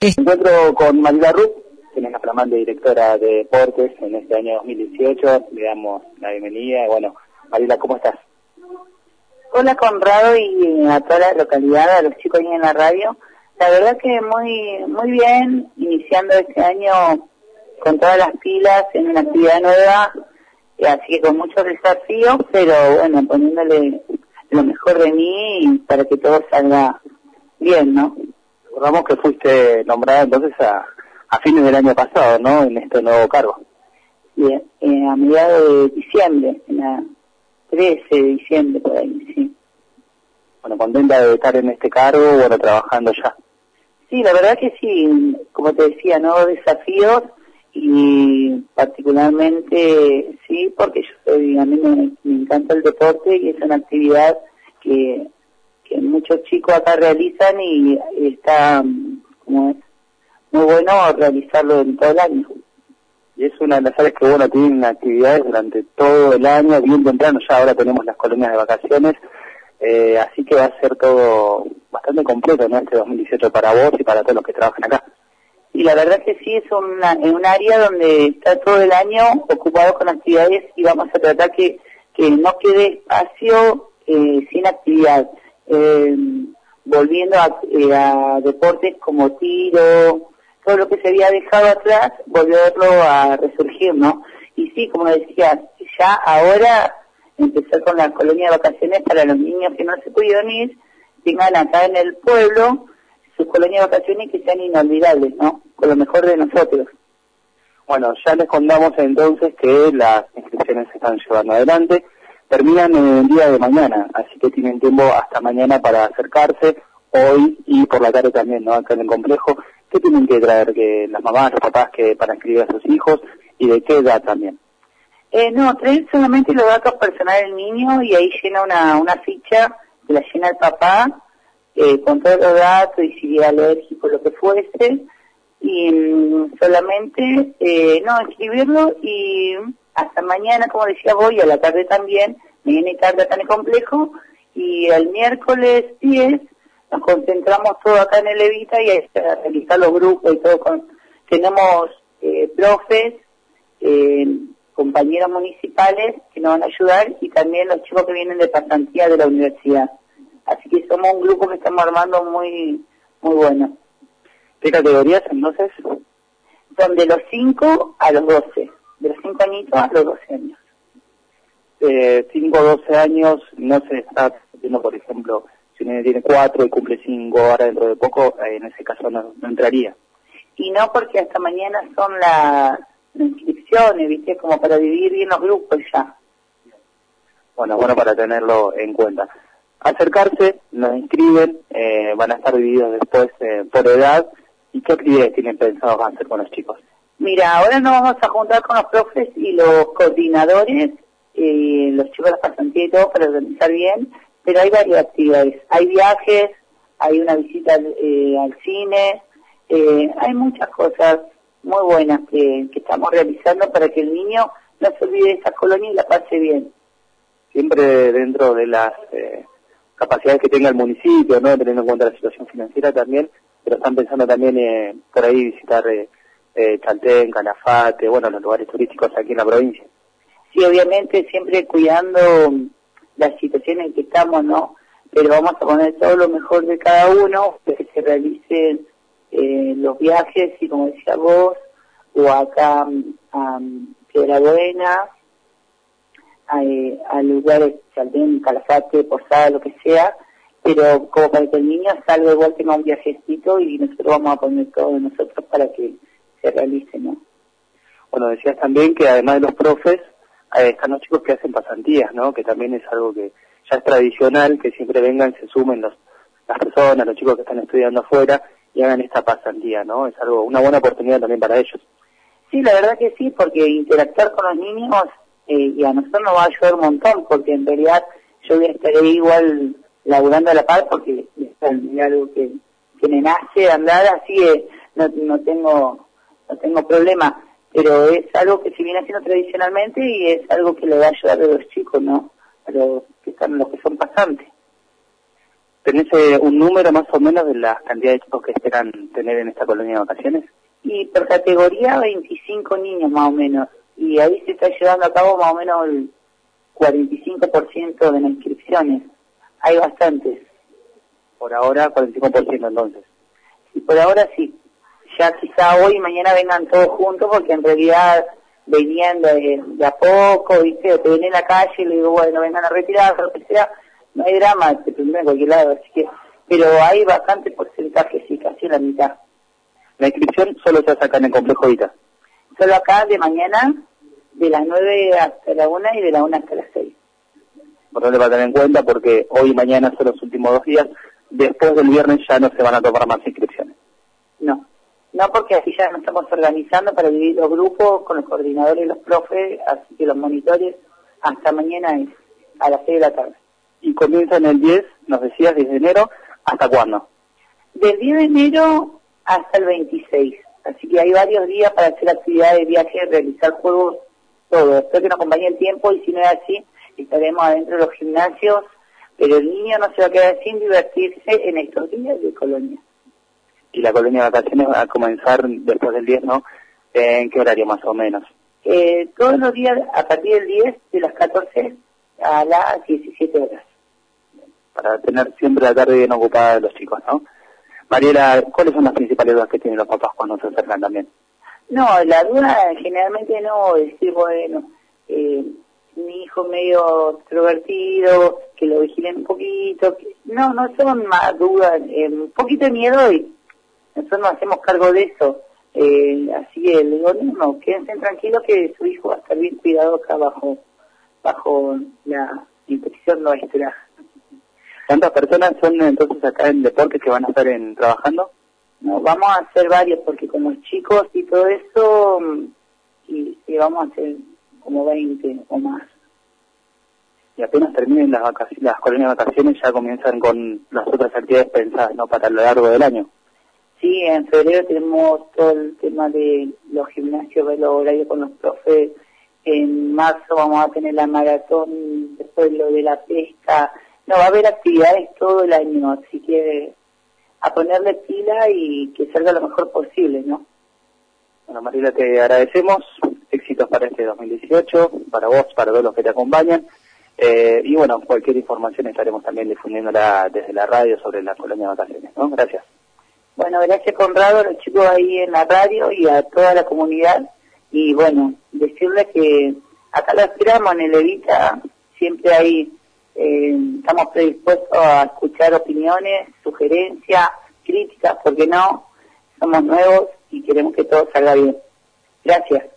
Me encuentro con Marila Rupp, quien es la flamante directora de deportes en este año 2018. Le damos la bienvenida. Bueno, Marila, ¿cómo estás? Hola Conrado y a toda la localidad, a los chicos ahí en la radio. La verdad que muy bien, iniciando este año con todas las pilas en una actividad nueva, así que con muchos desafíos, pero bueno, poniéndole lo mejor de mí para que todo salga bien, ¿no? Recordamos que fuiste nombrada entonces a fines del año pasado, ¿no? En este nuevo cargo. Bien, a mediados de diciembre, en la 13 de diciembre, por ahí, sí. Bueno, contenta de estar en este cargo, bueno, trabajando ya. Sí, la verdad que sí, como te decía, nuevos desafíos y particularmente sí, porque a mí me encanta el deporte y es una actividad que muchos chicos acá realizan y está como es muy bueno realizarlo en todo el año. Y es una de las áreas que, bueno, tienen actividades durante todo el año, bien temprano, ya ahora tenemos las colonias de vacaciones, así que va a ser todo bastante completo, ¿no? Este 2018 para vos y para todos los que trabajan acá. Y la verdad que sí, es un área donde está todo el año ocupado con actividades y vamos a tratar que no quede espacio sin actividad. Volviendo a deportes como tiro, todo lo que se había dejado atrás, volverlo a resurgir, ¿no? Y sí, como decía, ya ahora empezar con la colonia de vacaciones para los niños que no se pudieron ir, tengan acá en el pueblo sus colonias de vacaciones que sean inolvidables, ¿no? Con lo mejor de nosotros. Bueno, ya les contamos entonces que las inscripciones se están llevando adelante, terminan el día de mañana, así que tienen tiempo hasta mañana para acercarse, hoy y por la tarde también, ¿no? Acá en el complejo. ¿Qué tienen que traer que las mamás, los papás que para inscribir a sus hijos y de qué edad también? No, traer solamente los datos personales del niño y ahí llena una ficha que la llena el papá con todos los datos y si es alérgico, lo que fuese, y solamente inscribirlo y hasta mañana, como decía vos, y a la tarde también, mañana y tarde acá en el complejo, y el miércoles 10 nos concentramos todo acá en el Evita y a realizar los grupos y todo. Tenemos profes, compañeros municipales que nos van a ayudar y también los chicos que vienen de pasantía de la universidad. Así que somos un grupo que estamos armando muy bueno. ¿Qué categorías entonces? Son de los 5 a los 12, de los 5 añitos a los 12 años. 5 o 12 años no se está haciendo, por ejemplo, si un niño tiene 4 y cumple 5 ahora dentro de poco, en ese caso no entraría. Y no, porque hasta mañana son las inscripciones, ¿viste? Como para dividir bien los grupos ya. Bueno, para tenerlo en cuenta. Acercarse, nos inscriben, van a estar divididos después por edad. ¿Y qué actividades tienen pensados hacer con los chicos? Mira, ahora nos vamos a juntar con los profes y los coordinadores, los chicos de la pasantía y todo para organizar bien, pero hay varias actividades. Hay viajes, hay una visita al cine, hay muchas cosas muy buenas que estamos realizando para que el niño no se olvide de esa colonia y la pase bien. Siempre dentro de las capacidades que tenga el municipio, ¿no? Teniendo en cuenta la situación financiera también, pero están pensando también por ahí visitar Chaltén, Calafate, bueno, los lugares turísticos aquí en la provincia. Sí, obviamente siempre cuidando la situación en que estamos, ¿no? Pero vamos a poner todo lo mejor de cada uno, que se realicen los viajes, y como decía vos, o acá a Piedra Buena, a lugares, Chaltén, Calafate, Posada, lo que sea, pero como para que el niño salga igual, tenga un viajecito y nosotros vamos a poner todo de nosotros para que se realice, ¿no? Bueno, decías también que además de los profes, están los chicos que hacen pasantías, ¿no? Que también es algo que ya es tradicional, que siempre vengan, se sumen las personas, los chicos que están estudiando afuera y hagan esta pasantía, ¿no? Es algo, una buena oportunidad también para ellos. Sí, la verdad que sí, porque interactuar con los niños y a nosotros nos va a ayudar un montón, porque en realidad yo voy a estar ahí igual laburando a la par, porque es algo que me nace andar, así no tengo problema, pero es algo que se viene haciendo tradicionalmente y es algo que le va a ayudar a los chicos, ¿no? A los que son pasantes. ¿Tenés un número más o menos de la cantidad de chicos que esperan tener en esta colonia de vacaciones? Y por categoría 25 niños más o menos, y ahí se está llevando a cabo más o menos el 45% de las inscripciones. Hay bastantes. Por ahora 45% entonces. Y por ahora sí. Ya quizá hoy y mañana vengan todos juntos, porque en realidad venían de a poco, ¿viste? O te ven en la calle y le digo, bueno, vengan a retirar, lo que sea. No hay drama, te primero en cualquier lado, así que... Pero hay bastante porcentaje, sí, casi la mitad. La inscripción solo se hace acá en el complejo Vita. Solo acá de mañana, de las 9 hasta la 1 y de la 1 hasta las 6. Importante para tener en cuenta porque hoy y mañana son los últimos 2 días. Después del viernes ya no se van a tomar más inscripciones. No, porque así ya nos estamos organizando para dividir los grupos con los coordinadores y los profes, así que los monitores hasta mañana es a las 6 de la tarde. Y comienzan el 10, nos decías, 10 de enero, ¿hasta cuándo? Del 10 de enero hasta el 26, así que hay varios días para hacer actividades de viaje, realizar juegos, todo. Espero que nos acompañe el tiempo y si no es así, estaremos adentro de los gimnasios, pero el niño no se va a quedar sin divertirse en estos días de colonia. Y la colonia de vacaciones va a comenzar después del 10, ¿no? ¿En qué horario más o menos? Todos los días a partir del 10, de las 14 a las 17 horas. Para tener siempre la tarde bien ocupada de los chicos, ¿no? Mariela, ¿cuáles son las principales dudas que tienen los papás cuando se acercan también? No, la duda generalmente no, es decir, bueno, mi hijo medio extrovertido, que lo vigilen un poquito, no son más dudas, un poquito de miedo y nosotros nos hacemos cargo de eso, así que le digo, no, quédense tranquilos que su hijo va a estar bien cuidado acá bajo la inspección nuestra. ¿Cuántas personas son entonces acá en deportes que van a estar trabajando? No, vamos a hacer varios porque con los chicos y todo eso, y vamos a hacer como 20 o más. Y apenas terminen las colonias de vacaciones ya comienzan con las otras actividades pensadas, ¿no? Para lo largo del año. Sí, en febrero tenemos todo el tema de los gimnasios, de los horarios con los profes. En marzo vamos a tener la maratón, después lo de la pesca. No, va a haber actividades todo el año, así que a ponerle pila y que salga lo mejor posible, ¿no? Bueno, Mariela, te agradecemos. Éxitos para este 2018, para vos, para todos los que te acompañan. Y bueno, cualquier información estaremos también difundiéndola desde la radio sobre la colonia de vacaciones, ¿no? Gracias. Bueno, gracias Conrado, a los chicos ahí en la radio y a toda la comunidad. Y bueno, decirles que acá lo esperamos en el Evita, siempre ahí estamos predispuestos a escuchar opiniones, sugerencias, críticas, porque no, somos nuevos y queremos que todo salga bien. Gracias.